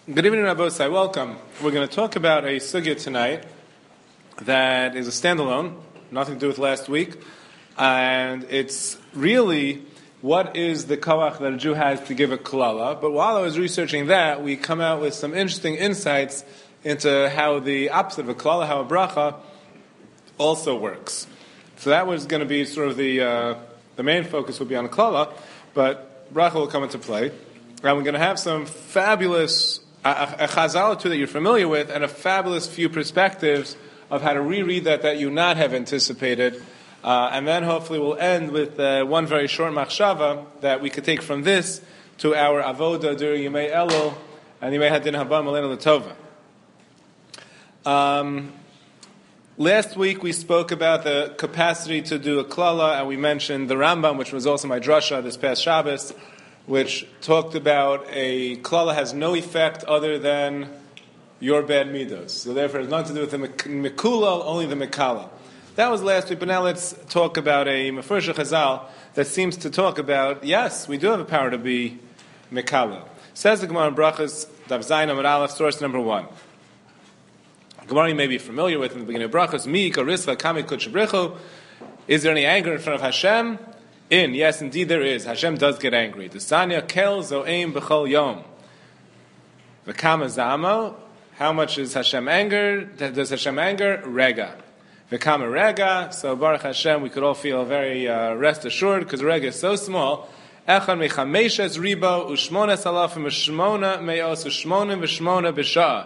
Good evening, Rabbosai. Welcome. We're going to talk about a sugya tonight that is a standalone, nothing to do with last week, and it's really what is the kawach that a Jew has to give a klala. But while I was researching that, we come out with some interesting insights into how the opposite of a klala, how a bracha, also works. So that was going to be sort of the main focus would be on a klala, but bracha will come into play. And we're going to have some fabulous a chazal or two that you're familiar with, and a fabulous few perspectives of how to reread that you not have anticipated. And then hopefully we'll end with one very short machshava that we could take from this to our avoda during Yemei Elul and Yemei Hadin Haba Malena Latova. Last week we spoke about the capacity to do a klala, and we mentioned the Rambam, which was also my drasha this past Shabbos, which talked about a klala has no effect other than your bad midos. So therefore it has nothing to do with the mikulal, only the mikala. That was last week, but now let's talk about a Mefursha Chazal that seems to talk about, yes, we do have a power to be mikala. Says the Gemara in Brachas, Daf Zayin Amud Aleph, source number 1. Gemara you may be familiar with in the beginning of Brachas, Mi Karischa Kami Kutshabrichu. Is there any anger in front of Hashem? Yes, indeed there is. Hashem does get angry. The Sanya kel zo'eim b'chol yom. V'kama zamo. How much is Hashem angered? Does Hashem anger? Rega. V'kama rega. So Baruch Hashem, we could all feel very rest assured because rega is so small. Echon mechameshes ribo u'shmones alafim u'shmona me'os u'shmonim v'shmona b'sha'ah.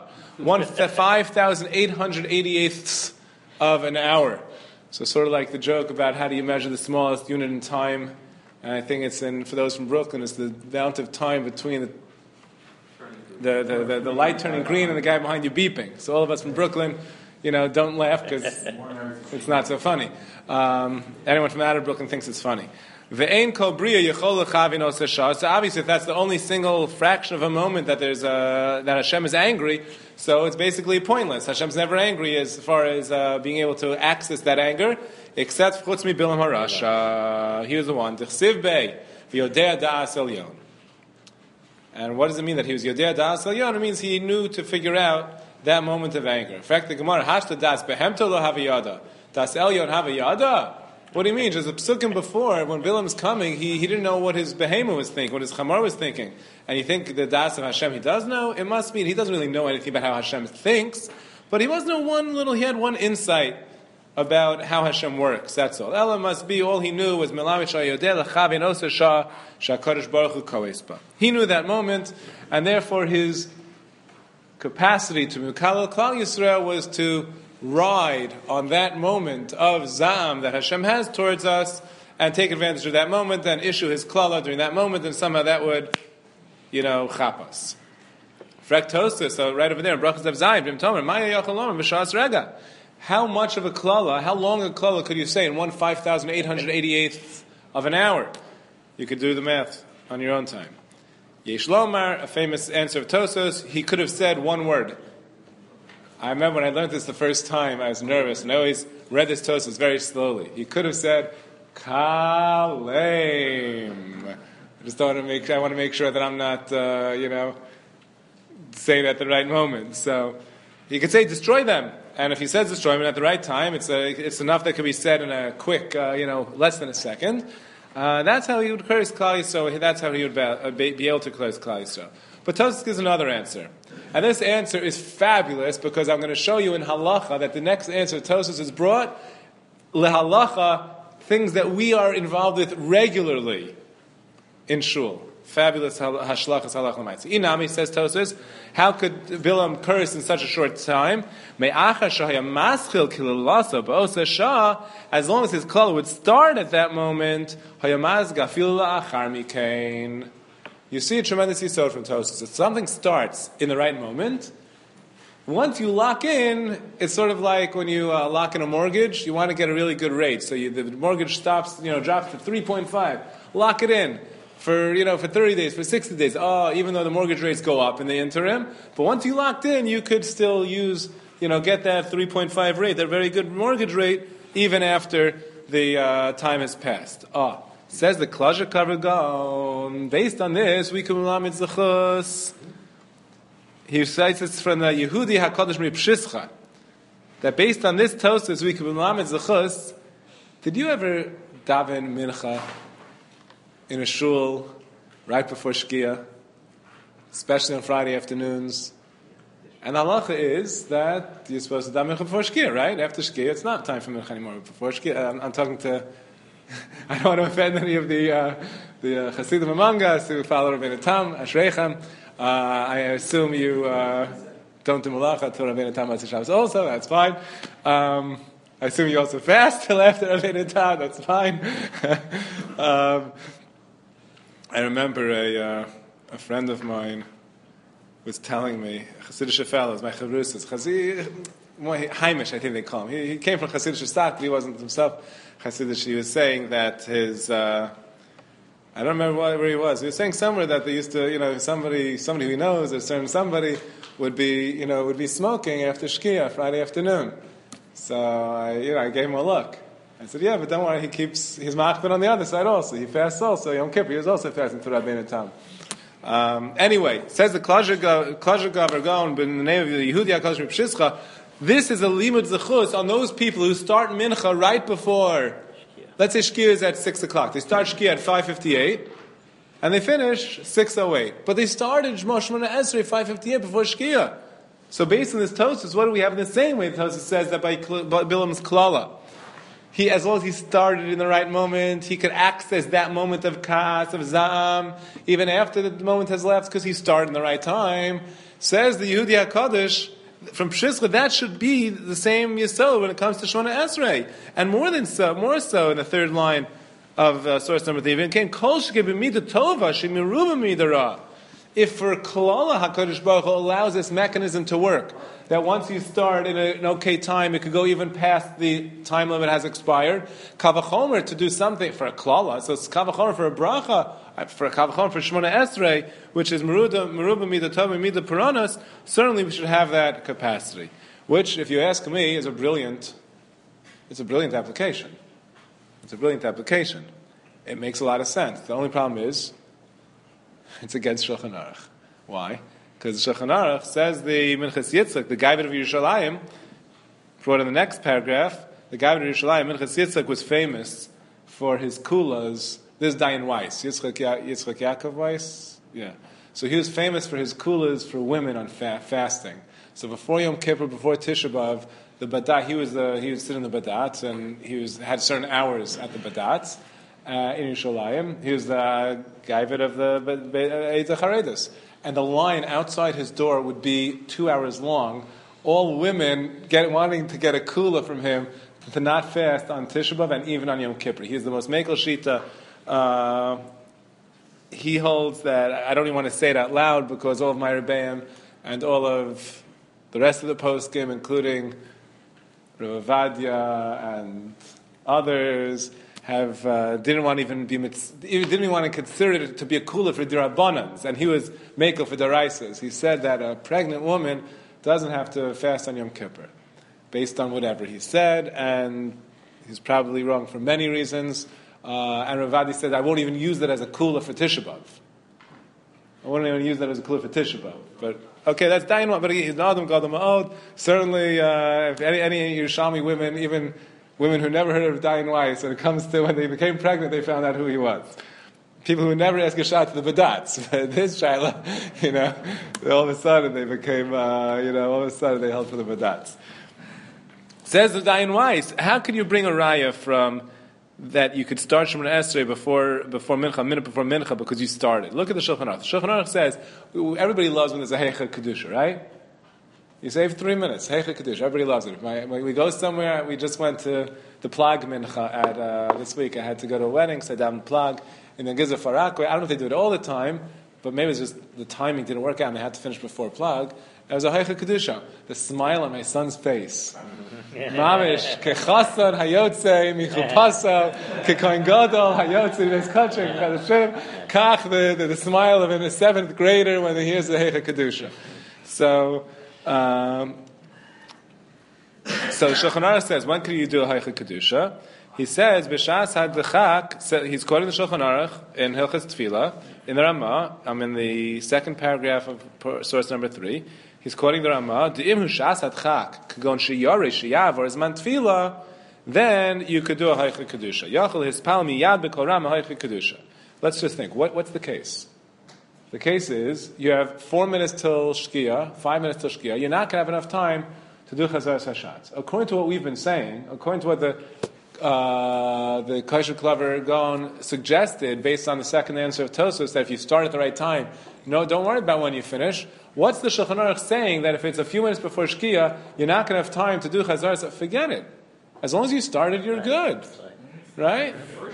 5,888ths of an hour. So sort of like the joke about how do you measure the smallest unit in time, and I think it's for those from Brooklyn, it's the amount of time between the light turning green and the guy behind you beeping. So all of us from Brooklyn, don't laugh because it's not so funny. Anyone from out of Brooklyn thinks it's funny. Ve'ein kol bria yechol lechavin os hashar. So obviously, if that's the only single fraction of a moment that that Hashem is angry, so it's basically pointless. Hashem's never angry as far as being able to access that anger, except chutz mi bilam harasha. Here's the one: D'chsiv bei v'yodea da'as elyon. And what does it mean that he was yodea da'as elyon? It means he knew to figure out that moment of anger. In fact, the Gemara hashta das behemto lo haviyada das elyon haviyada. What do you mean? Just a psukim before, when Bilam's coming, he didn't know what his behemoth was thinking, what his chamar was thinking. And you think the das of Hashem he does know? It must mean he doesn't really know anything about how Hashem thinks, but he had one insight about how Hashem works, that's all. Ella must be, all he knew was Melamit Shayodeh L'chavin Oser Shah Shakadosh Baruch Hu Koespa. He knew that moment, and therefore his capacity to Mukal Klal Yisrael was to ride on that moment of Za'am that Hashem has towards us and take advantage of that moment and issue his klala during that moment, and somehow that would, chap us. Frektosis, so right over there, in Brachas of Zayin, Bim Tomer, Maya Yachalom, B'Shas Rega. How much of a klala, how long a klala could you say in 5,888th of an hour? You could do the math on your own time. Yesh Lomar, a famous answer of Tosos, he could have said one word. I remember when I learned this the first time, I was nervous, and I always read this Tosfos very slowly. He could have said, Kaleim. I want to make sure that I'm not, saying it at the right moment. So he could say, destroy them. And if he says destroy them at the right time, it's enough that could be said in a quick, less than a second. That's how he would curse Klal Yisrael. That's how he would be able to curse Klal Yisrael. But Tosfos gives another answer. And this answer is fabulous because I'm going to show you in halacha that the next answer Tosfos has brought lehalacha, things that we are involved with regularly in shul. Fabulous hashlachas halacha l'maitzi. Inami, says Tosfos, how could Bilam curse in such a short time? As long as his klala would start at that moment, you see a tremendous yisod from Tosfos. If something starts in the right moment, once you lock in, it's sort of like when you lock in a mortgage, you want to get a really good rate. So the mortgage drops to 3.5. Lock it in for 30 days, for 60 days. Even though the mortgage rates go up in the interim, but once you locked in, you could still use, get that 3.5 rate, that very good mortgage rate, even after the time has passed. Says the Klaja Kavagon, based on this, we can Melamed Zechus. he cites this from the Yehudi HaKadosh Mipshischa, that based on this Tosfos we could melamed zechus. Did you ever daven mincha in a shul right before Shkia, especially on Friday afternoons? And the halacha is that you're supposed to daven mincha before Shkia, right? After Shkia, it's not time for mincha anymore. Before Shkia, I'm talking to. I don't want to offend any of the Hasidim among us who follow Rabbeinu Tam, Ashreichem. I assume you don't do malacha till Rabbeinu Tam Motzei Shabbos also, that's fine. I assume you also fast till after Rabbeinu Tam, that's fine. I remember a friend of mine was telling me, Chassidish fellows, my chavrusas, Haimish, I think they call him. He came from Chassidish Stat, but he wasn't himself Chassidish. He was saying that his, I don't remember where he was. He was saying somewhere that they used to, somebody who he knows, a certain somebody, would be smoking after Shkia, Friday afternoon. So I gave him a look. I said, yeah, but don't worry, he's machbet on the other side also. He fasts also. Yom Kippur, he was also fasting for Rabbeinu Tam. Anyway, says the Klazher Gaver Gaon, in the name of the Yehudi HaKadosh Mipshischa, this is a limud zechus on those people who start mincha right before, let's say Shkia is at 6 o'clock. They start Shkia at 5:58, and they finish 6:08. But they started Shemona Esrei 5:58 before Shkia. So based on this Tosfos, what do we have in the same way? The Tosfos says that by Bilam's Klala, as long as he started in the right moment, he could access that moment of Kas, of Za'am, even after the moment has lapsed, because he started in the right time. Says the Yehudi HaKadosh, from Pshischa, that should be the same Yisod when it comes to Shemona Esrei. And more so in the third line of source number 3, even came, Kol sheke b'mida tova, shemiruba midara. If for Kalala HaKadosh Baruch Hu allows this mechanism to work, that once you start in an okay time, it could go even past the time limit has expired. Kavachomer to do something for a klala, so it's kavachomer for a bracha, for a kavachomer for Shemona Esrei, which is meruba mida tova mida puranas. Certainly, we should have that capacity. Which, if you ask me, is a brilliant application. It's a brilliant application. It makes a lot of sense. The only problem is, it's against Shulchan Aruch. Why? Because Shulchan Aruch says the Minchas Yitzchak, the Gaivad of Yerushalayim, brought in the next paragraph, the Gaivad of Yerushalayim, Minchas Yitzchak was famous for his kulas. This is Dayan Weiss, Yitzchak Yaakov Weiss. Yeah. So he was famous for his kulas for women on fasting. So before Yom Kippur, before Tisha B'Av, the Badat, he would sit in the Badat, and had certain hours at the Badat. In Yerushalayim, he was the Gaivad of the Eidah Charedas. And the line outside his door would be 2 hours long. All women wanting to get a kula from him to not fast on Tisha B'Av and even on Yom Kippur. He's the most Mekel Shita. He holds that, I don't even want to say it out loud because all of my Rebbeim and all of the rest of the poskim, including Rav Avadia and others, didn't want to consider it to be a kula for dirabbanans, and he was mekel for daraisas. He said that a pregnant woman doesn't have to fast on Yom Kippur, based on whatever he said, and he's probably wrong for many reasons. And Ravadi said, I won't even use that as a kula for Tisha B'Av. I won't even use that as a kula for Tisha B'Av. But okay, that's Dayan one. But he's an Adam Gadol Ma'od. Certainly, if any Yerushalmi women, even women who never heard of Dayan Weiss, when it comes to when they became pregnant, they found out who he was. People who never ask a shot to the Badats. But this Shaila, all of a sudden they became, all of a sudden they held for the Badats. Says the Dayan Weiss, how can you bring a raya from that you could start Shemona Esrei before Mincha, a minute before Mincha, because you started? Look at the Shulchan Aruch. Shulchan Aruch says, everybody loves when there's a Heicha Kedusha, right? You save 3 minutes. Heicha Kedusha. Everybody loves it. We go somewhere. We just went to the Plag Mincha this week. I had to go to a wedding, so I davened Plag in the Giza Farak. I don't know if they do it all the time, but maybe it's just the timing didn't work out and they had to finish before Plag. It was a Heicha Kedusha. The smile on my son's face. Mamish, kechasan hayotze michupaso, kekoin gadol hayotze veskachim chadashim. Kach, the smile of a 7th grader when he hears the Heicha Kedusha. So Shulchan Aruch says, when can you do a Heicha Kedusha? He says, B'shas hadchak, he's quoting the Shulchan Aruch in Hilchas Tefillah, in the Ramah, I'm in the second paragraph of source number 3, he's quoting the Ramah, D'im hu shas hadchak, k'gon sheyare sheyav, or zman Tefillah, then you could do a Haichi Kedusha. Yachol hispal miyad b'kol Ramah Haichi Kedusha. Let's just think, what's the case? The case is, you have 4 minutes till Shkia, 5 minutes till Shkia, you're not going to have enough time to do Chazaras Hashatz. According to what we've been saying, according to what the Kosher Clever Gaon suggested, based on the second answer of Tosfos, that if you start at the right time, don't worry about when you finish. What's the Shulchan Aruch saying that if it's a few minutes before Shkia, you're not going to have time to do Chazaras? Forget it. As long as you started, you're good. Right?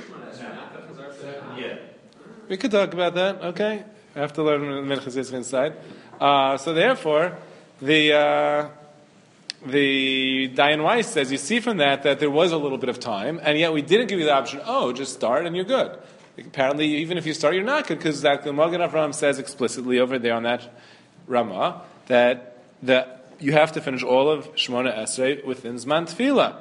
Yeah. We could talk about that, okay? I have to learn Minchas Yitzchak inside. So therefore, the Dayan Weiss says, you see from that there was a little bit of time, and yet we didn't give you the option, just start and you're good. Apparently, even if you start, you're not good, because the Magen Avraham says explicitly over there on that Ramah that you have to finish all of Shemona Esrei within Zman Tefillah.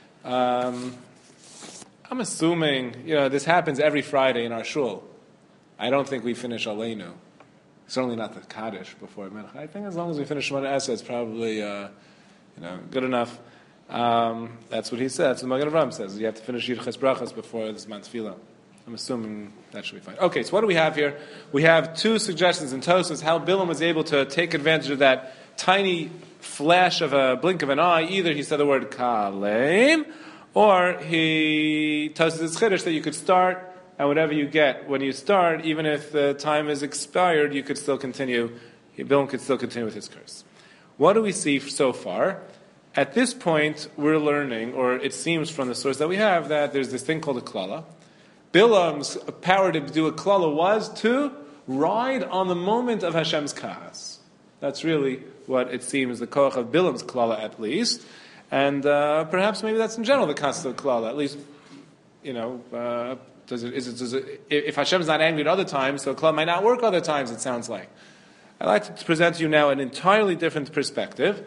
I'm assuming, this happens every Friday in our shul. I don't think we finish Aleinu. Certainly not the Kaddish before Mincha. I think as long as we finish Shemona Esrei, it's probably, good enough. That's what he said. That's what Magen Avraham says. You have to finish Yirches Brachas before the Zman Tefillah. I'm assuming that should be fine. Okay, so what do we have here? We have 2 suggestions in Tosfos how Bilam was able to take advantage of that tiny flash of a blink of an eye. Either he said the word Kalem, or he tells his chiddush that you could start, and whatever you get when you start, even if the time is expired, you could still continue. Bilam could still continue with his curse. What do we see so far? At this point, we're learning, or it seems from the source that we have, that there's this thing called a klala. Bilam's power to do a klala was to ride on the moment of Hashem's kahas. That's really what it seems, the koach of Bilam's klala at least. And perhaps maybe that's in general the concept of klala. At least, if Hashem's not angry at other times, so klala might not work other times, it sounds like. I'd like to present to you now an entirely different perspective.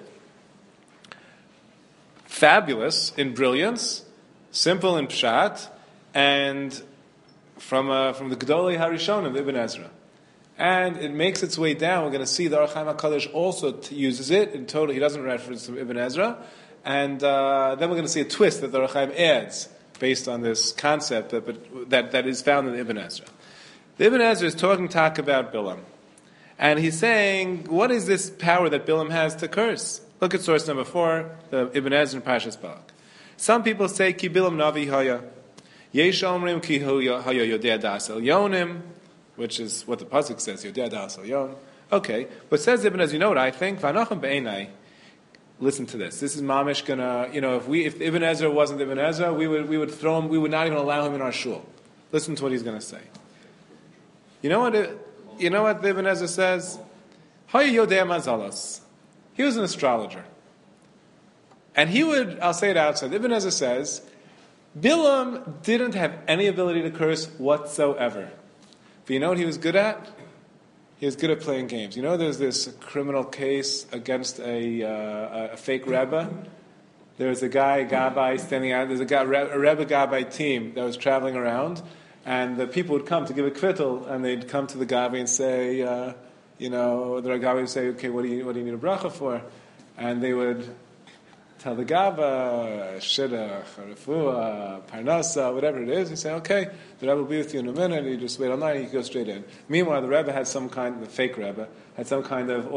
Fabulous in brilliance, simple in pshat, and from the Gedolei Harishonim, Ibn Ezra. And it makes its way down. We're going to see the Ohr HaChaim HaKadosh also uses it. In total, he doesn't reference to Ibn Ezra. And then we're going to see a twist that the Ohr HaChaim adds based on this concept that is found in the Ibn Ezra. The Ibn Ezra is talking about Bilam. And he's saying, what is this power that Bilam has to curse? Look at source number 4, the Ibn Ezra in Parshas Balak. Some people say, Ki Bilam Navi Haya. Yesh Omrim Ki Haya Yodea Das Elyonim, which is what the pasuk says, Yodea Das Elyon. Okay, but says Ibn Ezra, you know what I think? V'anochem be'enai. Listen to this. This is mamish gonna, if Ibn Ezra wasn't Ibn Ezra, we would throw him, we would not even allow him in our shul. Listen to what he's going to say. You know what the Ibn Ezra says? Haya Yodea Mazalos. He was an astrologer. And I'll say it outside, Ibn Ezra says, Bilam didn't have any ability to curse whatsoever. But you know what he was good at? He was good at playing games. There's this criminal case against a fake Rebbe. There was a guy, Gabbai, standing out. There's a Rebbe Gabbai team that was traveling around, and the people would come to give a kvittel, and they'd come to the Gabbai and say, the Gabbai would say, okay, what do you need a bracha for? And they would tell the Gabbai, Shidduch, Refuah, Parnasa, whatever it is. He'd say, okay, the Rebbe will be with you in a minute, and you just wait all night, and you go straight in. Meanwhile, the Rebbe had the fake Rebbe, had some kind of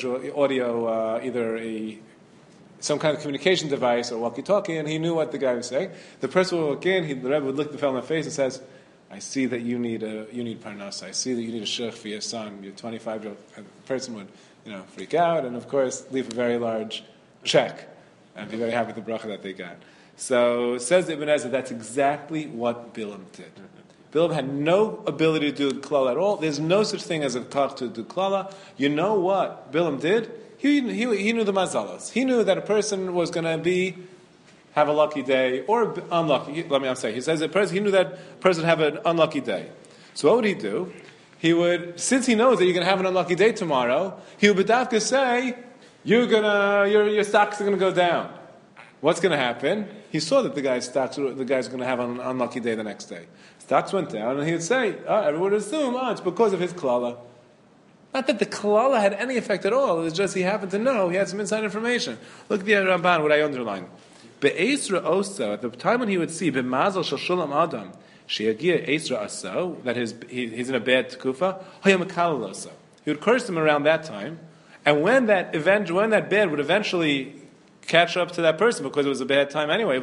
some kind of communication device or walkie-talkie, and he knew what the guy was saying. The person would walk in, the Rebbe would look the fellow in the face and says, I see that you need Parnasa. I see that you need a shidduch for your son. Your 25-year-old person would, freak out, and of course, leave a very large check and be very happy with the bracha that they got. So, says Ibn Ezra, that's exactly what Bilam did. Bilam had no ability to do klala at all. There's no such thing as a koch to do klala. You know what Bilam did? He knew the mazalas. He knew that a person was going to have a lucky day or unlucky. He says he knew that a person would have an unlucky day. So what would he do? Since he knows that you're going to have an unlucky day tomorrow, he would b'davka say, your stocks are going to go down. What's going to happen? He saw that the guy's going to have an unlucky day the next day. Stocks went down, and he would say, everyone would assume, it's because of his klala. Not that the klala had any effect at all. It's just he happened to know, he had some inside information. Look at the Ramban, what I underline. Be'esra osa, at the time when he would see, B'mazal shel shulam adam, she'agia esra aso, that he's in a bad tekufa, hayam osa. He would curse him around that time, and when that bad would eventually catch up to that person, because it was a bad time anyway,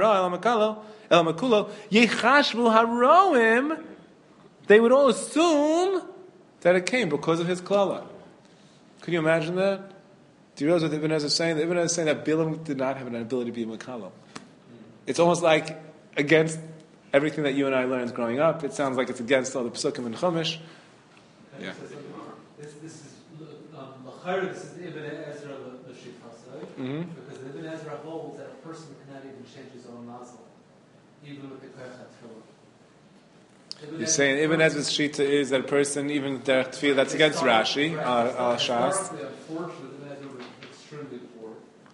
they would all assume that it came because of his klala. Can you imagine that? Do you realize what Ibn Ezra is saying? Ibn Ezra is saying that Bilam did not have an ability to be makalo. It's almost like against everything that you and I learned growing up. It sounds like it's against all the Pesukim and Chumash. Yeah. This is this is Ibn Ezra l'shitasa, because Ibn Ezra holds that a person cannot even change his own mazel, even with the koyach tefillah. You're saying Ibn Ezra's shita is that a person, even derech tefillah, that's against Rashi, al Shas. Unfortunately, Ibn Ezra was extremely poor.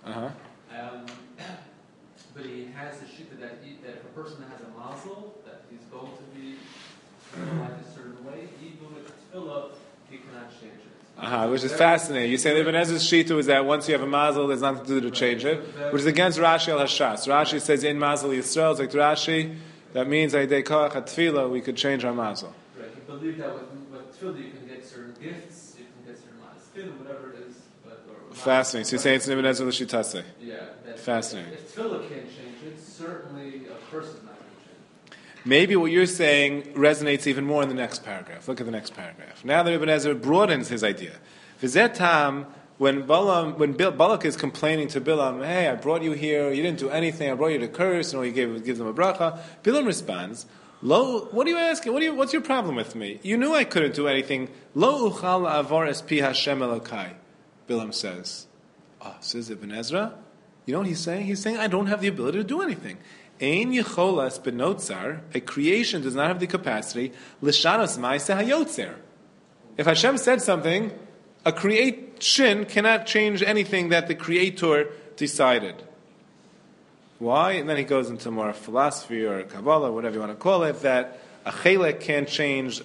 But he has a shita that if a person has a mazel, that he's going to be like a certain way, even with the tefillah, he cannot change it. Which is fascinating. You say Ibn Ezra's shita is that once you have a mazel, there's nothing to do to change it, which is against Rashi al Hashas. Rashi says in mazel Yisrael, it's like Rashi. That means that we could change our mazel. Right. He believed that with tefillah you can get certain gifts, you can get certain mazel, whatever it is. Fascinating. So you're saying it's an Ibn Ezra l'shitase. Yeah. Fascinating. If tefillah can't change it, certainly a person's not going to change it. Maybe what you're saying resonates even more in the next paragraph. Look at the next paragraph. Now that Ibn Ezra broadens his idea. V'zetam, when Balak is complaining to Bilam, hey, I brought you here, you didn't do anything, I brought you to curse, and he gives them a bracha. Bilam responds, Lo, what are you asking? What's your problem with me? You knew I couldn't do anything. Lo uchal avar es pi Hashem Elokai. Bilam says, says Ibn Ezra, you know what he's saying? He's saying, I don't have the ability to do anything. Ein yecholas benotzar, a creation does not have the capacity, l'shanos ma'aseh hayotzer. If Hashem said something, a creation cannot change anything that the Creator decided. Why? And then he goes into more philosophy or Kabbalah, whatever you want to call it, that a chelek can't change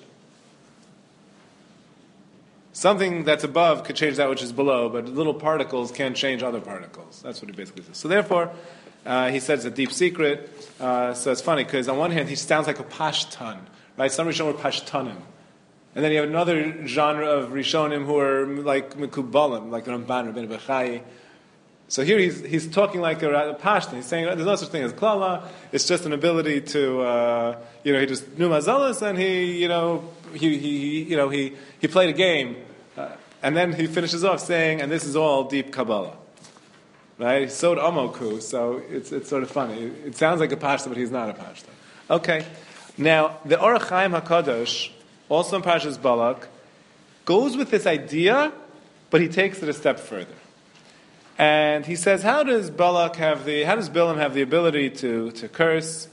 something that's above could change that which is below, but little particles can't change other particles. That's what he basically says. So therefore, he says it's a deep secret. So it's funny because on one hand he sounds like a pashtan, right? Some Rishonim were pashtanim. And then you have another genre of Rishonim who are like Mekubalim, like the Ramban, Rabbeinu Bechai. So here he's talking like a Pashtan. He's saying there's no such thing as klala. It's just an ability to, he just knew mazalas and he played a game. And then he finishes off saying, and this is all deep Kabbalah. Right? Sod Amoku. So it's sort of funny. It sounds like a Pashtan, but he's not a Pashtan. Okay. Now, the Orach Chaim HaKadosh, also in Parshas Balak, goes with this idea, but he takes it a step further. And he says, how does Bilam have the ability to curse?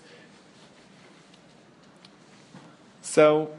So,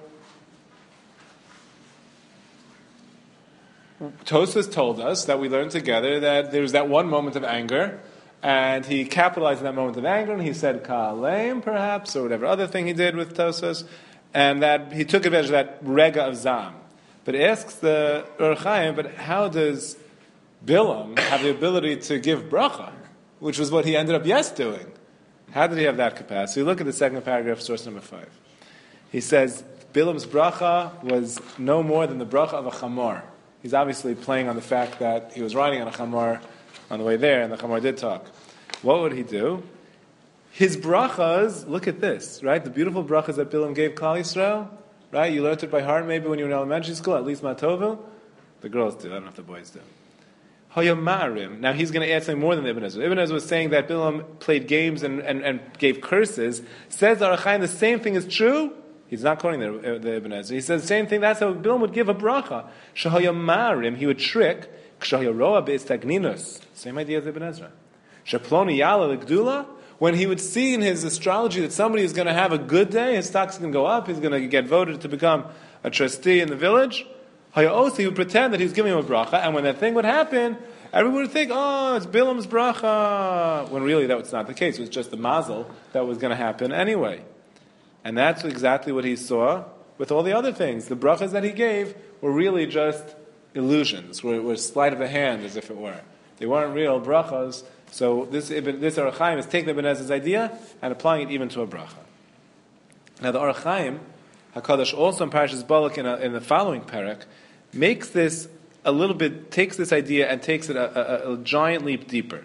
Tosfos told us that we learned together that there's that one moment of anger, and he capitalized on that moment of anger, and he said Ka'aleim, perhaps, or whatever other thing he did with Tosfos, and that he took advantage of that rega of zam. But asks the Orach Chaim, but how does Bilam have the ability to give bracha, which was what he ended up doing? How did he have that capacity? Look at the second paragraph, source number 5. He says Bilam's bracha was no more than the bracha of a chamor. He's obviously playing on the fact that he was riding on a chamor on the way there, and the chamor did talk. What would he do? His brachas, look at this, right? The beautiful brachas that Bilam gave Klal Yisrael, right? You learned it by heart maybe when you were in elementary school, at least Matovu. The girls do, I don't know if the boys do. Hoyamarim. Now he's going to add something more than Ibn Ezra. Ibn Ezra was saying that Bilam played games and gave curses. Says Orach Chaim the same thing is true. He's not quoting the Ibn Ezra. He says the same thing. That's how Bilam would give a bracha. Shahoyamarim, he would trick. Kshahoyroa be'istagninus. Same idea as Ibn Ezra. Shaploni yala l'gdula. When he would see in his astrology that somebody is going to have a good day, his stock's going to go up, he's going to get voted to become a trustee in the village, he would pretend that he's giving him a bracha, and when that thing would happen, Everyone would think, oh, it's Bilam's bracha, when really that was not the case. It was just the mazel that was going to happen anyway. And that's exactly what he saw with all the other things. The brachas that he gave were really just illusions, were sleight of the hand, as if it were. They weren't real brachas. So this Orach Chaim is taking the Ibn Ezra's idea and applying it even to a bracha. Now the Orach Chaim, HaKadosh, also in Parashas Balak in the following parak, makes this a little bit, takes this idea and takes it a giant leap deeper.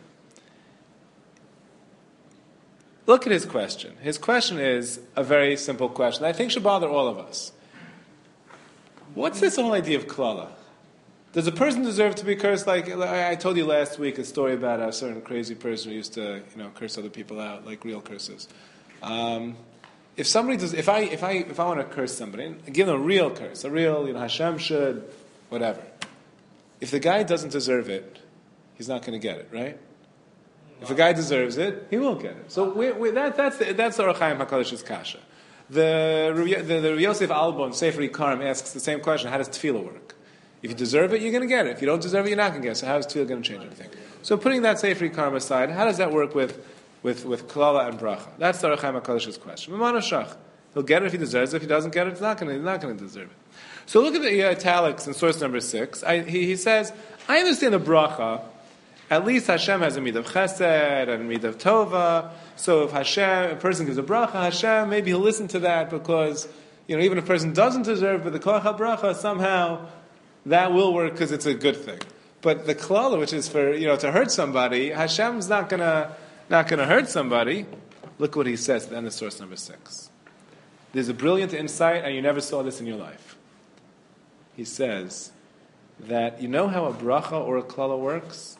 Look at his question. His question is a very simple question that I think should bother all of us. What's this whole idea of klala? Does a person deserve to be cursed? Like I told you last week, a story about a certain crazy person who used to, curse other people out, like real curses. If somebody does, if I want to curse somebody, give them a real curse, a real, Hashem should, whatever. If the guy doesn't deserve it, he's not going to get it, right? If a guy deserves it, he will get it. So that's the Orach Chaim HaKadosh's kasha. The Rav Yosef Albon, Sefer Ikarim, asks the same question: how does tefillah work? If you deserve it, you're going to get it. If you don't deserve it, you're not going to get it. So how is tefillah going to change anything? So putting that Sefer Ikarim aside, how does that work with klala and bracha? That's the Orach Chaim HaKadosh's question. He'll get it if he deserves it. If he doesn't get it, he's not going to deserve it. So look at the italics in source number 6. He says, I understand the bracha. At least Hashem has a mid of chesed and a mid of tova. So if a person gives a bracha, Hashem, maybe he'll listen to that because, even if a person doesn't deserve, but the koach bracha, somehow that will work because it's a good thing. But the klala, which is for, to hurt somebody, Hashem's not gonna hurt somebody. Look what he says at the end of source number 6. There's a brilliant insight, and you never saw this in your life. He says that how a bracha or a klala works?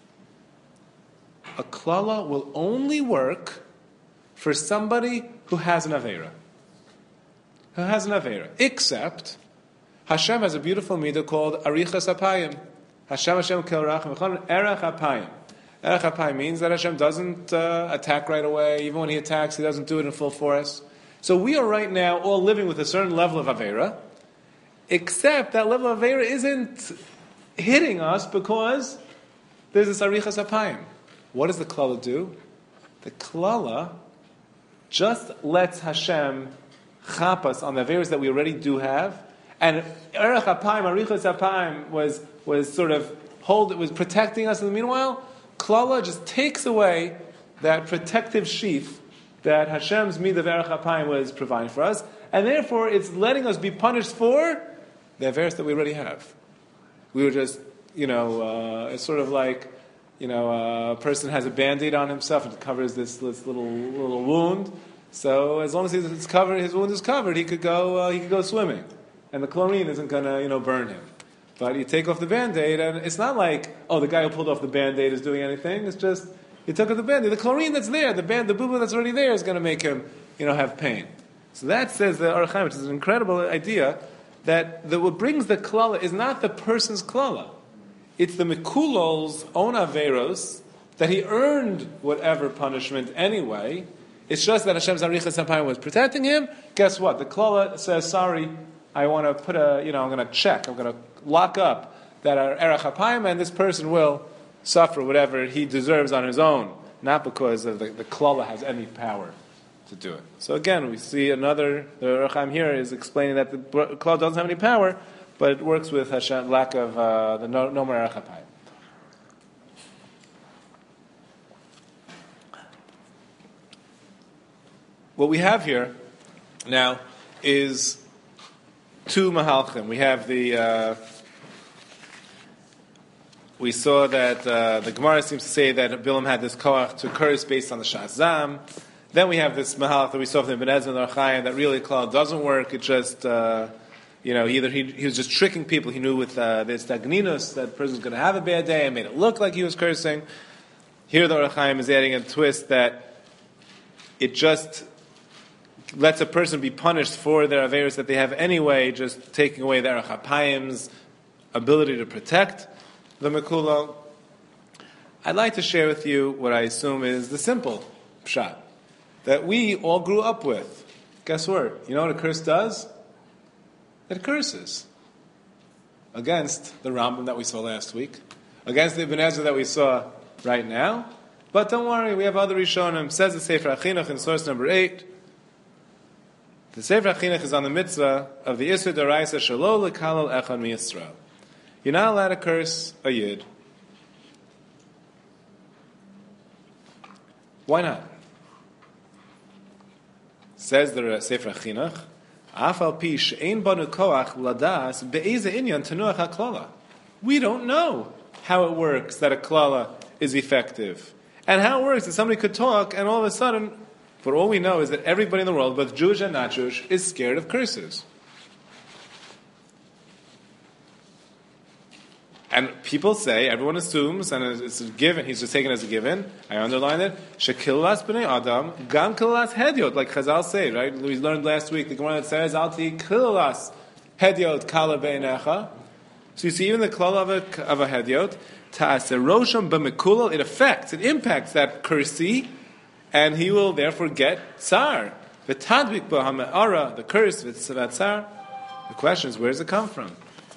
A klala will only work for somebody who has an aveira. Except Hashem has a beautiful midah called arichas apayim. Hashem kel racham v'chon erech apayim. Erech apayim means that Hashem doesn't attack right away. Even when He attacks, He doesn't do it in full force. So we are right now all living with a certain level of aveira, except that level of aveira isn't hitting us because there's this arichas apayim. What does the klala do? The klala just lets Hashem chap us on the averas that we already do have, and erech apayim, arichas apayim was sort of was protecting us. In the meanwhile, klala just takes away that protective sheath that Hashem's mid of erech apayim was providing for us, and therefore it's letting us be punished for the averas that we already have. We were just, it's sort of like, a person has a Band-Aid on himself and it covers this little wound. So as long as it's covered, his wound is covered, he could go swimming, and the chlorine isn't going to burn him. But you take off the Band-Aid, and it's not like, the guy who pulled off the Band-Aid is doing anything. It's just you took off the Band-Aid. The chlorine that's there, the boo-boo that's already there, is going to make him have pain. So that says the Orach Chaim, which is an incredible idea, that what brings the klala is not the person's klala. It's the Mikulol's own averos that he earned whatever punishment anyway. It's just that Hashem's arichas apayim was protecting him. Guess what? The klala says, sorry, I want to put I'm going to check, I'm going to lock up that erech apayim, and this person will suffer whatever he deserves on his own, not because of the klala has any power to do it. So again, we see the Orach Chaim here is explaining that the klala doesn't have any power, but it works with Hashem, lack of the no more erech apayim. What we have here now is two mahalchim. We have we saw that the Gemara seems to say that Bilam had this koach to curse based on the shazam. Then we have this mahalach that we saw from Ibn Ezra and the Orach Chaim that really klal doesn't work. It just either he was just tricking people. He knew with this dagninus that the person was going to have a bad day and made it look like he was cursing. Here the Orach Chaim is adding a twist that it just lets a person be punished for their averos that they have anyway, just taking away the erech apayim's ability to protect the mekulo. I'd like to share with you what I assume is the simple pshat that we all grew up with. Guess what? You know what a curse does? It curses against the Rambam that we saw last week, against the Ibn Ezra that we saw right now. But don't worry, we have other Rishonim. Says the Sefer HaChinuch in source number 8. The Sefer HaChinuch is on the mitzvah of the Isur D'Oraisa Shelo L'Kalal Echad MiYisrael. You're not allowed to curse a Yid. Why not? Says the Sefer HaChinuch, Afal pi she'ein banu koach ladas be'eze inyan tenuach haklala. We don't know how it works that a klala is effective. And how it works that somebody could talk and all of a sudden, for all we know is that everybody in the world, both Jewish and not Jewish, is scared of curses. And people say, everyone assumes, and it's a given, he's just taken as a given, I underline it, Shekillas b'nei Adam, gam killas hedyot, like Chazal say, right? We learned last week, the Gemara that says, Alti killas hedyot kala beinecha. So you see, even the klal of a hedyot, ta'aserosham b'mekulal, it affects, it impacts that kursi, and he will therefore get tsar. V'tadvik b'hame'ara, the curse, v'tzar. The question is, where does it come from?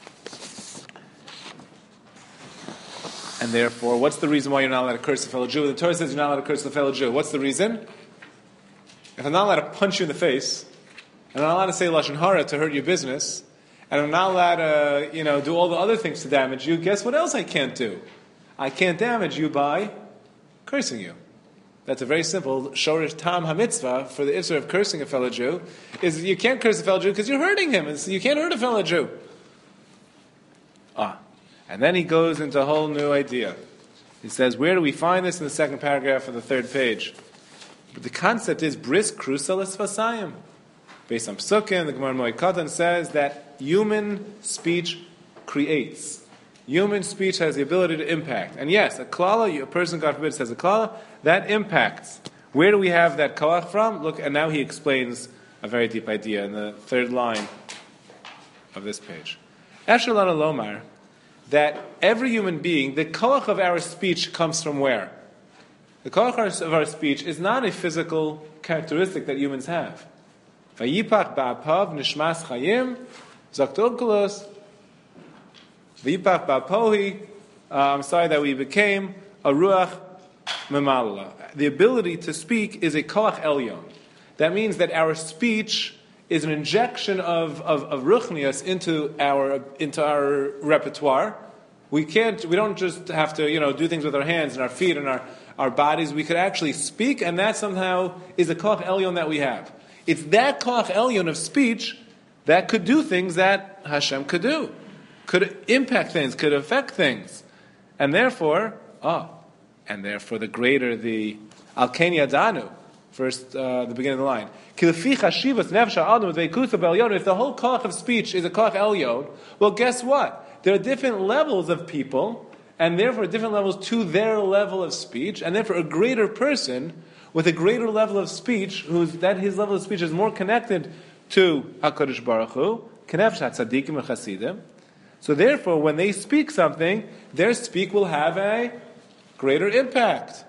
And therefore, what's the reason why you're not allowed to curse a fellow Jew? The Torah says you're not allowed to curse a fellow Jew. What's the reason? If I'm not allowed to punch you in the face, and I'm not allowed to say Lashon Hara to hurt your business, and I'm not allowed to, do all the other things to damage you, guess what else I can't do? I can't damage you by cursing you. That's a very simple Shorish Tam HaMitzvah for the Isser of cursing a fellow Jew, is you can't curse a fellow Jew because you're hurting him, and so you can't hurt a fellow Jew. And then he goes into a whole new idea. He says, where do we find this in the second paragraph of the third page? But the concept is bris krusa l'sfasayim. Based on Psukim, the Gemara Moed Katan says that human speech creates. Human speech has the ability to impact. And yes, a klala, a person, God forbid, says a klala, that impacts. Where do we have that koach from? Look, and now he explains a very deep idea in the third line of this page. Esher lana lomar, that every human being, the koach of our speech comes from where? The koach of our speech is not a physical characteristic that humans have. Vayipach ba'apav nishmas chayim zaktor kulos vayipach ba'apohi. I'm sorry that we became a ruach memala. The ability to speak is a koach elyon. That means that our speech is an injection of ruchnias into our repertoire. We don't just have to, do things with our hands and our feet and our bodies. We could actually speak, and that somehow is a koach elyon that we have. It's that koach elyon of speech that could do things that Hashem could do, could impact things, could affect things, and therefore the greater the Al-Ken Yadanu. First, the beginning of the line. If the whole koach of speech is a koach elyon, well, guess what? There are different levels of people, and therefore different levels to their level of speech, and therefore a greater person with a greater level of speech, his level of speech is more connected to HaKadosh Baruch Hu, Kenefshat Tzadikim and Chasidim. So therefore, when they speak something, their speak will have a greater impact.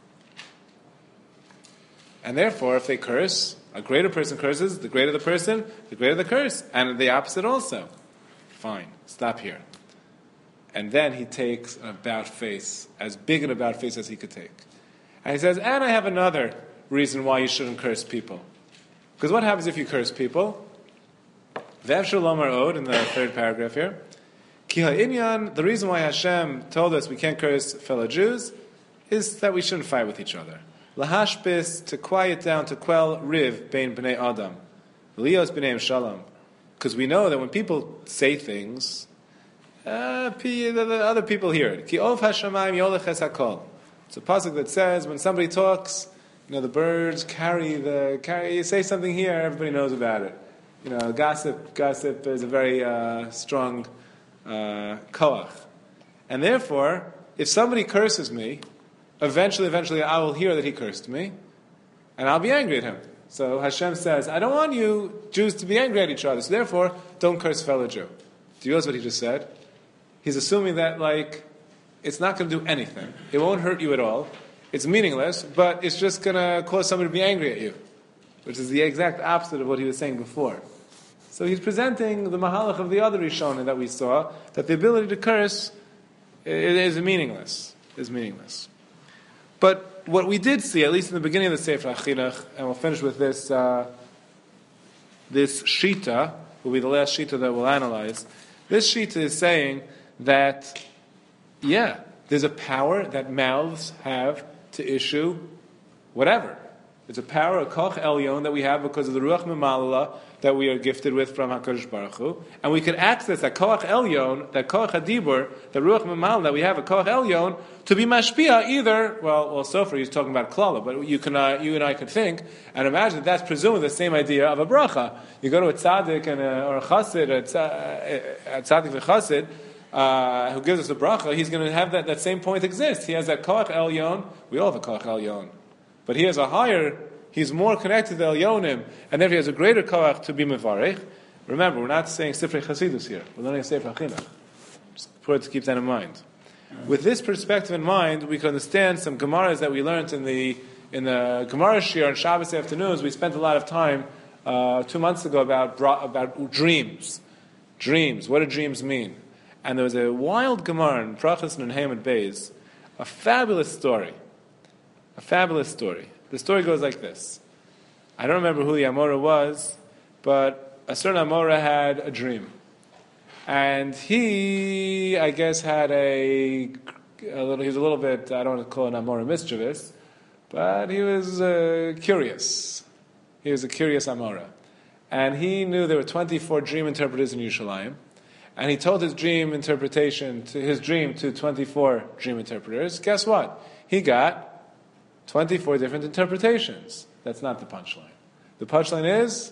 And therefore, if they curse, a greater person curses, the greater the person, the greater the curse. And the opposite also. Fine, stop here. And then he takes an about face, as big an about face as he could take. And he says, and I have another reason why you shouldn't curse people. Because what happens if you curse people? Ve'ev shalom od, in the third paragraph here. Ki ha'inyan, the reason why Hashem told us we can't curse fellow Jews is that we shouldn't fight with each other. Lahashbis, to quiet down, to quell riv bein b'nei Adam. Lios b'neim shalom. Because we know that when people say things, the other people hear it. Ki ov hashamayim yolech es hakol. It's a pasuk that says when somebody talks, the birds carry. You say something here, everybody knows about it. Gossip is a very strong koach. And therefore, if somebody curses me, eventually I will hear that he cursed me, and I'll be angry at him. So Hashem says, I don't want you Jews to be angry at each other, so therefore, don't curse fellow Jew. Do you realize what he just said? He's assuming that, it's not going to do anything. It won't hurt you at all. It's meaningless, but it's just going to cause somebody to be angry at you, which is the exact opposite of what he was saying before. So he's presenting the mahalach of the other Rishonim that we saw, that the ability to curse It is meaningless. It's meaningless. But what we did see, at least in the beginning of the Sefer HaChinuch, and we'll finish with this, this Shita, will be the last Shita that we'll analyze. This Shita is saying that, yeah, there's a power that mouths have to issue whatever. It's a power, a koch elyon that we have because of the ruach memalala that we are gifted with from HaKadosh Baruch Hu, and we could access that koch elyon, that koch hadibur, the ruach memalala that we have, a koch elyon, to be mashpia either. Well, so far he's talking about klala, but you and I could think and imagine that's presumably the same idea of a bracha. You go to a tzaddik or a chassid, a tzaddik v'chassid, who gives us a bracha, he's going to have that same point exist. He has that koch elyon. We all have a koch elyon. But he has a higher, he's more connected to Elyonim, and therefore he has a greater koach to be mevarech. Remember, we're not saying Sifrei Chasidus here. We're learning Sefer HaChinuch. Just important to keep that in mind. With this perspective in mind, we can understand some Gemaras that we learned in the Gemara Shir on Shabbos afternoons. We spent a lot of time 2 months ago about dreams. Dreams. What do dreams mean? And there was a wild Gemara in Brachos and Hamed Beis, a fabulous story. A fabulous story. The story goes like this. I don't remember who the Amora was, but a certain Amora had a dream. And he, I guess, had he was a little bit, I don't want to call it Amora mischievous, but he was curious. He was a curious Amora. And he knew there were 24 dream interpreters in Yerushalayim. And he told his dream to 24 dream interpreters. Guess what? He got 24 different interpretations. That's not the punchline. The punchline is,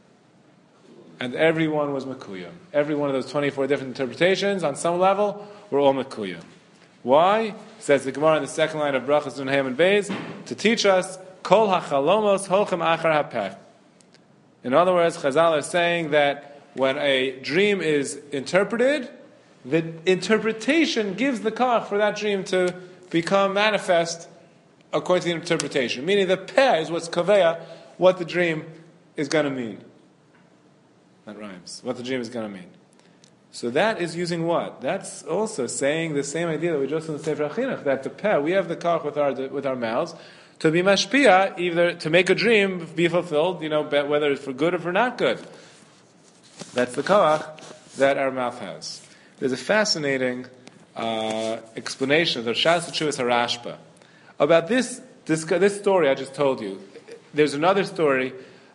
and everyone was Mekuyim. Every one of those 24 different interpretations, on some level, were all Mekuyim. Why? Says the Gemara in the second line of Brachos and Haman Beis, to teach us, Kol hachalomos holchem achar hapeh. In other words, Chazal are saying that when a dream is interpreted, the interpretation gives the koach for that dream to become manifest according to the interpretation. Meaning the peh is what's kaveya, what the dream is going to mean. That rhymes. What the dream is going to mean. So that is using what? That's also saying the same idea that we just in the Sefer HaChinuch, that the peh, we have the koach with our mouths, to be mashpia, either to make a dream be fulfilled, whether it's for good or for not good. That's the koach that our mouth has. There's a fascinating explanation of the Shas Teshuvos HaRashba about this story I just told you. There's another story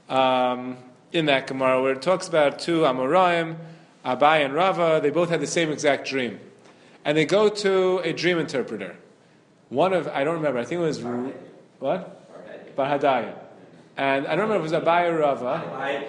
in that Gemara where it talks about two Amoraim, Abai and Rava. They both had the same exact dream. And they go to a dream interpreter. I don't remember, I think it was, what? Bar Hadaya. And I don't remember if it was Abai or Rava.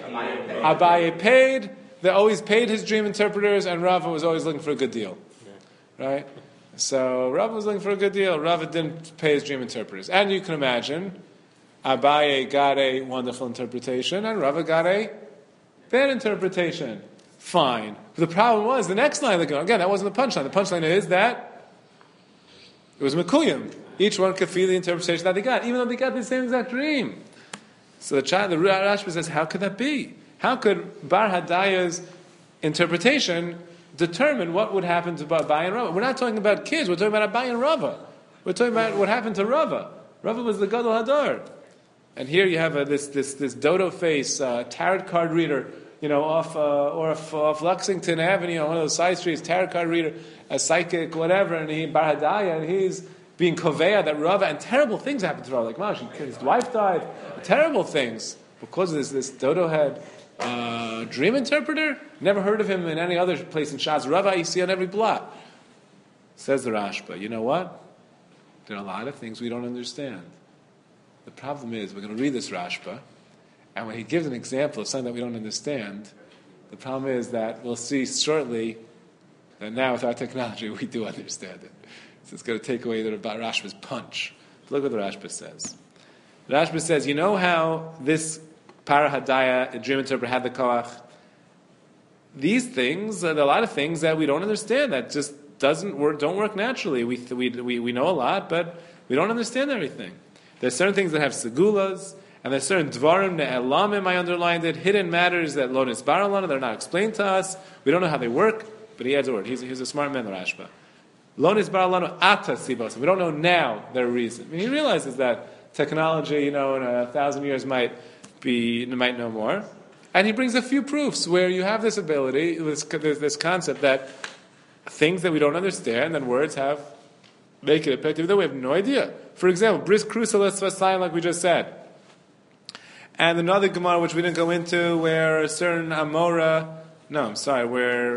Abai they always paid his dream interpreters, and Rava was always looking for a good deal. Right? So Rava was looking for a good deal. Rava didn't pay his dream interpreters. And you can imagine, Abaye got a wonderful interpretation, and Rava got a bad interpretation. Fine. But the problem was, the next line, again, that wasn't the punchline. The punchline is that it was Mekuyim. Each one could feel the interpretation that they got, even though they got the same exact dream. So the Rashba says, how could that be? How could Bar Hadaya's interpretation determine what would happen to Abai and Rava? We're not talking about kids. We're talking about Abai and Rava. We're talking about what happened to Rava. Rava was the Gadol Hadar. And here you have this dodo face tarot card reader, off Lexington Avenue, one of those side streets, tarot card reader, a psychic, whatever, and he Bar Hadaya, and he's being koveya that Rava, and terrible things happened to Rava. Like, gosh, his wife died. Terrible things because of this dodo head dream interpreter. Never heard of him in any other place in Shas. Rava you see on every block. Says the Rashba, you know what? There are a lot of things we don't understand. The problem is, we're going to read this Rashba, and when he gives an example of something that we don't understand, the problem is that we'll see shortly that now with our technology we do understand it. So it's going to take away the Rashba's punch. Look what the Rashba says. The Rashba says, you know how this Para Hadaya, the dream interpreter, had the koach? These things, there are a lot of things that we don't understand, that just don't work naturally. We know a lot, but we don't understand everything. There's certain things that have segulas, and there's certain dvarim ne'elamim, I underlined it, hidden matters that lo nisbar lana, they're not explained to us. We don't know how they work, but he adds a word. He's a smart man, the Rashba. Lonis bar lanu ata sibos. We don't know now their reason. I mean, he realizes that technology, in 1,000 years might know more. And he brings a few proofs where you have this ability, this concept that things that we don't understand, and words make it effective, that we have no idea. For example, bris crucilis vasayin, like we just said. And another Gemara which we didn't go into, where a certain Amora, where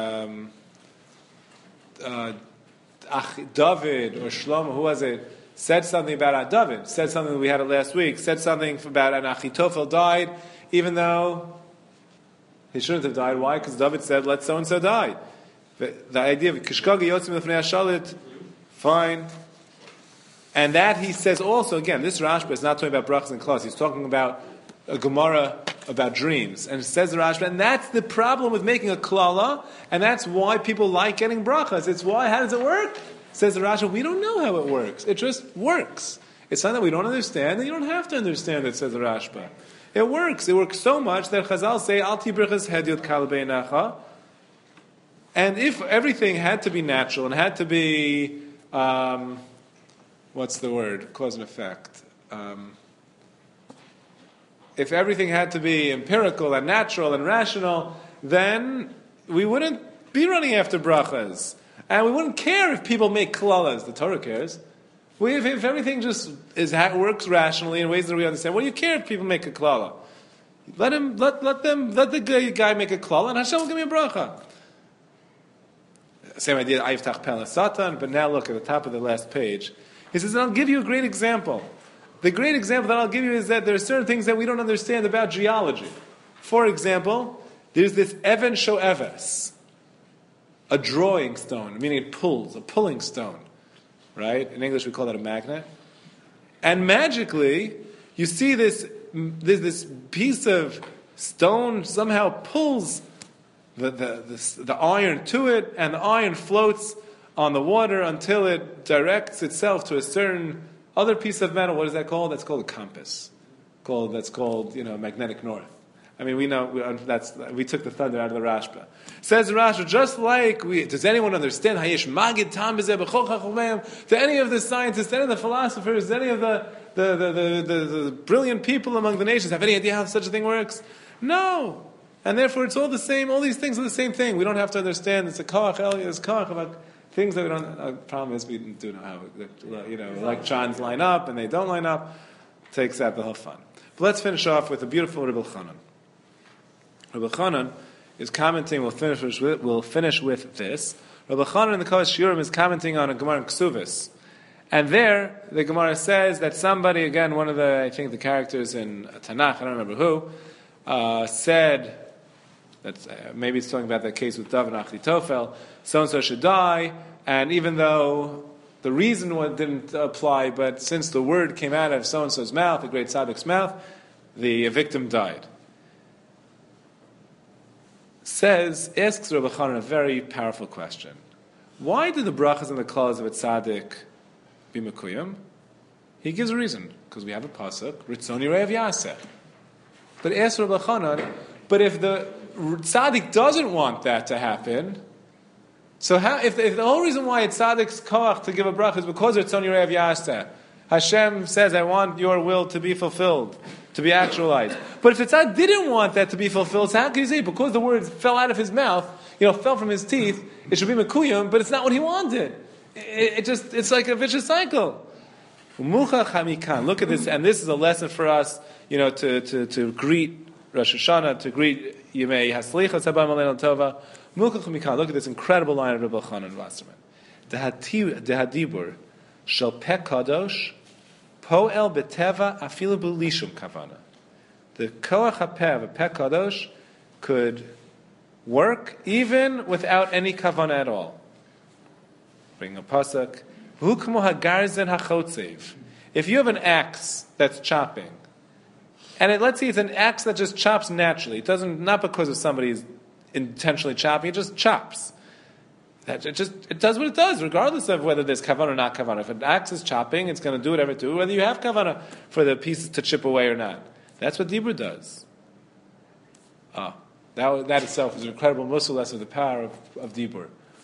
David or Shlomo, who was it, said something about David, said something that we had it last week, said something about an Achitophel died, even though he shouldn't have died. Why? Because David said, let so-and-so die. The idea of Kishkagi Yotzim Lefnei Hashalit, fine. And that he says also, again, this Rashba is not talking about brachas and klaus. He's talking about a Gemara about dreams. And it says the Rashba, and that's the problem with making a klala, and that's why people like getting brachas. It's why, how does it work? Says the Rashba, we don't know how it works. It just works. It's something that we don't understand, and you don't have to understand it, says the Rashba. It works. It works so much that Chazal say, Al tibrichas hedyot kal beinacha. And if everything had to be natural and had to be, what's the word? Cause and effect. If everything had to be empirical and natural and rational, then we wouldn't be running after brachas. And we wouldn't care if people make klalas. The Torah cares. If everything just works rationally in ways that we understand, what do you care if people make a klala? Let the guy make a klala, and Hashem will give me a bracha. Same idea, Ayftach Pela Satan, but now look at the top of the last page. He says, I'll give you a great example. The great example that I'll give you is that there are certain things that we don't understand about geology. For example, there's this Even Shoeves, a drawing stone, meaning it pulls, a pulling stone. Right? In English we call that a magnet. And magically, you see this piece of stone somehow pulls the iron to it, and the iron floats on the water until it directs itself to a certain other piece of metal. What is that called? That's called a compass. That's called magnetic north. I mean, we know we took the thunder out of the Rashba. Says the Rashba, just like does anyone understand Hayesh Magid Tam Bezeh B'chol Chachomim? To any of the scientists, any of the philosophers, any of the brilliant people among the nations have any idea how such a thing works? No. And therefore, it's all the same. All these things are the same thing. We don't have to understand. It's a koach, it's koach about things that we don't. The problem is we do know how electrons line up and they don't line up. Takes out the whole fun. But let's finish off with a beautiful Rebbe Chanan. Rebbe Chanan is commenting. We'll finish with this. Rebbe Chanan in the Kodesh Shiurim is commenting on a Gemara in Ksuvos, and there the Gemara says that somebody, again, one of the characters in Tanakh, I don't remember who, said. Maybe it's talking about that case with David and Achitophel. So-and-so should die, and even though the reason didn't apply, but since the word came out of so-and-so's mouth, the great tzaddik's mouth, the victim died. Asks Rebbe Chanan a very powerful question. Why do the brachas and the klalas of a tzaddik be mekuyim? He gives a reason. Because we have a pasuk, Ritzon Yirei Yaseh. But asks Rebbe Chanan, but if the tzaddik doesn't want that to happen, so if the whole reason why it's tzaddik's koach to give a bracha is because it's on Yirei Yaseh, Hashem says, I want your will to be fulfilled, to be actualized. But if the tzaddik didn't want that to be fulfilled, so how can you say because the words fell out of his mouth, fell from his teeth, it should be mekuyim, but it's not what he wanted. It's like a vicious cycle. Look at this, and this is a lesson for us, to greet Rosh Hashanah, to greet Yemei Haslichas Haba Malel Tova. Look at this incredible line of Rebbe Chanan Wasserman. Dehadibur shel peh kadosh poel beteva afilu b'lishum kavana. The koach hapeh of a peh kadosh could work even without any kavana at all. Bring a pasuk. V'hu k'mo hagarzen hachotzev. If you have an axe that's chopping, and let's say it's an axe that just chops naturally. It doesn't, not because of somebody's intentionally chopping. It just chops. It does what it does, regardless of whether there's kavanah or not kavanah. If an axe is chopping, it's going to do whatever it do, whether you have kavanah for the pieces to chip away or not. That's what Dibur does. That itself is an incredible muscle lesson of the power of Dibur.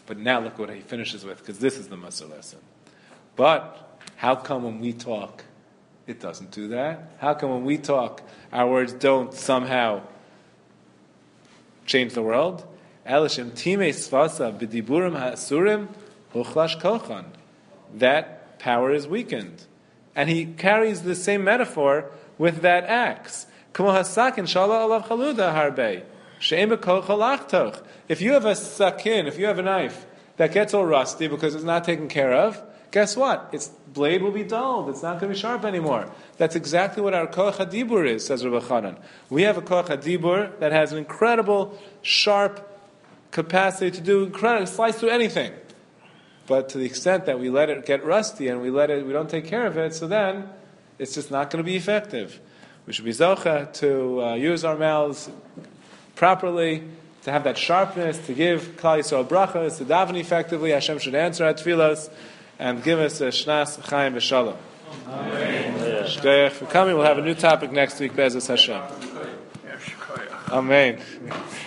But now look what he finishes with, because this is the Musar lesson. But how come when we talk, it doesn't do that? How come when we talk, our words don't somehow change the world? Elishim time svasa b'diburim ha'asurim huchlash kochan. That power is weakened. And he carries the same metaphor with that axe. K'mo hasakin shala alav chaluda harbe. She'em b'kol chalachtoch. If you have a sakin, if you have a knife that gets all rusty because it's not taken care of, guess what? Its blade will be dulled. It's not going to be sharp anymore. That's exactly what our koach hadibur is, says Rabbi Chanan. We have a koach hadibur that has an incredible, sharp capacity to do incredible, slice through anything. But to the extent that we let it get rusty and we don't take care of it, so then it's just not going to be effective. We should be zocha to use our mouths properly, to have that sharpness, to give Klal Yisrael brachas, to daven effectively. Hashem should answer our tefillos and give us a shnas chaim v'shalom. Shkoyach for coming. We'll have a new topic next week. Be'ezus Hashem. Amen.